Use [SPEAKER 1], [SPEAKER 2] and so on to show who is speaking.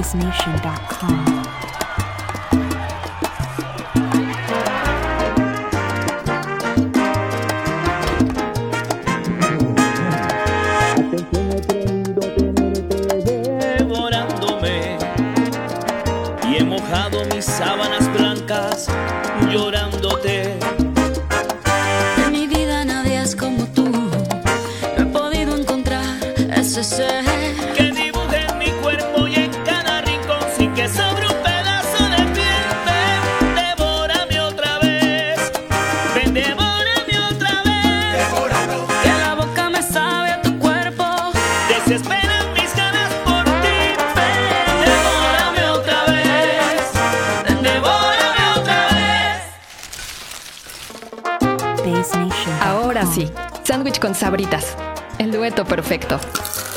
[SPEAKER 1] BassNation.com.
[SPEAKER 2] Mis sábanas blancas llorándote.
[SPEAKER 3] En mi vida nadie es como tú. No he podido encontrar ese ser
[SPEAKER 2] que dibuje en mi cuerpo y en cada rincón sin que sobre un pedazo de piel. Ven, devórame otra vez. Ven, devórame otra vez.
[SPEAKER 3] Devóralo. Que la boca me sabe a tu cuerpo.
[SPEAKER 2] Desesperan mis ganas por ti. Ven, devórame otra vez. Devórame otra vez.
[SPEAKER 1] BassNation.com.
[SPEAKER 4] Ahora sí, sándwich con Sabritas, el dueto perfecto.